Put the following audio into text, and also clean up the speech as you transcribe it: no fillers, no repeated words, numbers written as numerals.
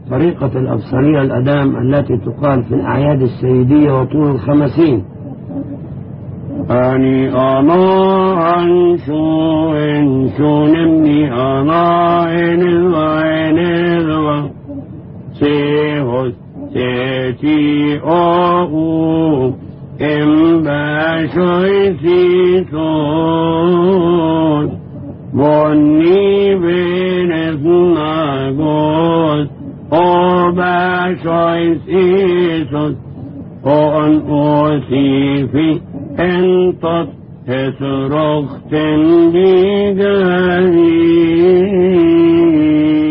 طريقة الأبصرية الأدام التي تقال في الأعياد السيدية وطول الخمسين. أني أنا أنشو نمني أنا إن سيهوس سيتي أو إن باشوي سيسون بني بين اثناغوس أو باشوي سيسون أن أوسيفي أنت تسرقت بجري